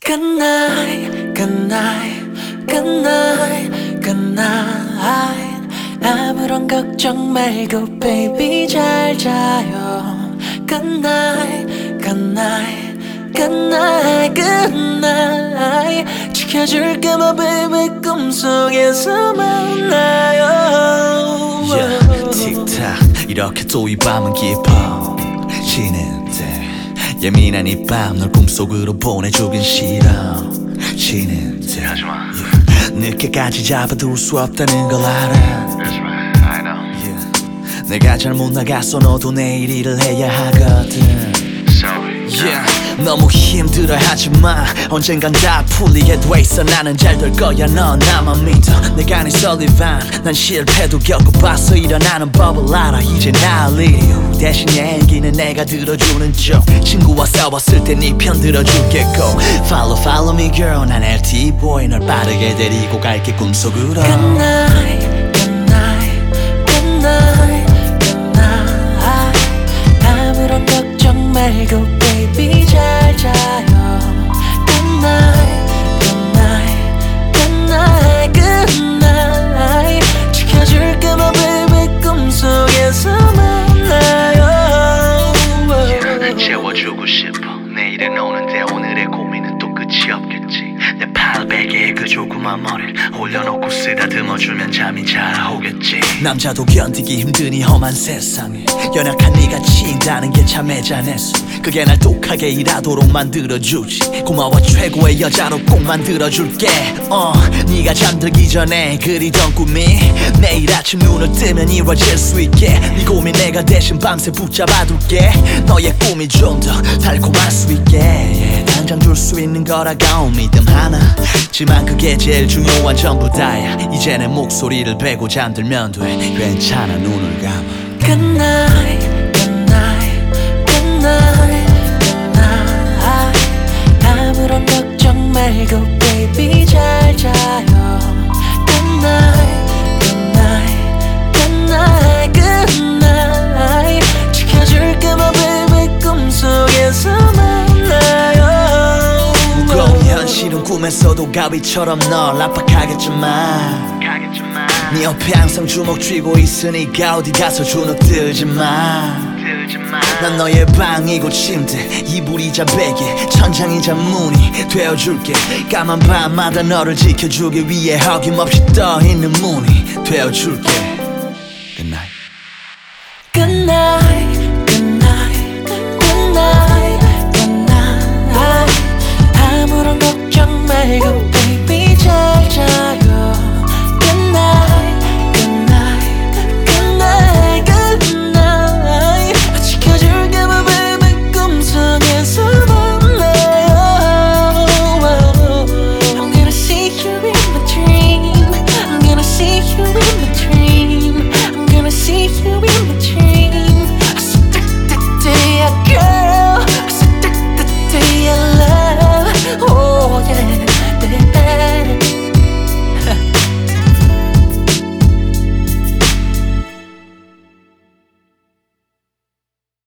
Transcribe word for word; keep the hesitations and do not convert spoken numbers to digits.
Good night, good night, good night, good night. 아무런 걱정 말고 baby 잘 자요. Good night, good night, good night, good night. 지켜줄게 my baby 꿈속에서 만나요. yeah, 틱탁 이렇게 또 이 밤은 깊어지는데 예민한 이 밤 널 꿈속으로 보내주긴 싫어 지는데 하지마 yeah. 늦게까지 잡아둘 수 없다는 걸 알아 That's right, I know yeah. 내가 잘못 나갔어 너도 내일 일을 해야 하거든 Sorry yeah. 너무 힘들어하지마 언젠간 다 풀리게 돼 있어 나는 잘 될 거야 넌 나만 믿어 내가 네 설리반 난 실패도 겪어봤어 일어나는 법을 알아 이제 난리요 대신 얘기는 내가 들어주는 쪽 친구와 싸웠을 때 네 편 들어줄게고 Follow follow me girl 난 엘티이 boy 널 빠르게 데리고 갈게 꿈속으로 Good night, good night, good night, good night. 아무런 걱정 말고 baby 잘 자요. Good night, good night, good night, good night. 지켜줄게 my baby 꿈속에서 만나요. 채워주고 싶어 내일은 오는데 오늘의 고민은 또 끝이 없겠지 내 팔베개에 그 조그만 머리를 올려놓고 쓰다듬어주면 잠이 잘 오겠지 남자도 견디기 힘든 이 험한 세상에 연약한 네가 치인다는 게 참 애잔했어 그게 날 독하게 일하도록 만들어주지 고마워 최고의 여자로 꼭 만들어줄게 어, 네가 잠들기 전에 그리던 꿈이 내일 아침 눈을 뜨면 이루어질 수 있게 네 고민 내가 대신 밤새 붙잡아둘게 너의 꿈이 좀 더 달콤할 수 있게 yeah, 당장 줄 수 있는 거라고 믿음 하나 지만 그게 제일 중요한 전부 다야 이제 내 목소리를 베고 잠들면 돼 괜찮아 눈을 감아 Good night, good night, good night, good night. 아무런 걱정 말고 baby 잘 자요. Good night, good night, good night, good night. 지켜줄게 my baby 꿈속에서 만나요. 무거운 현실은 꿈에서도 가위처럼 널 압박하겠지만 네 옆에 항상 주먹 쥐고 있으니까 어디 가서 주눅들지 마. 난 너의 방이고 침대 이불이자 베개 천장이자 문이 되어줄게 까만 밤마다 너를 지켜주기 위해 어김없이 떠있는 문이 되어줄게 Good night Good night.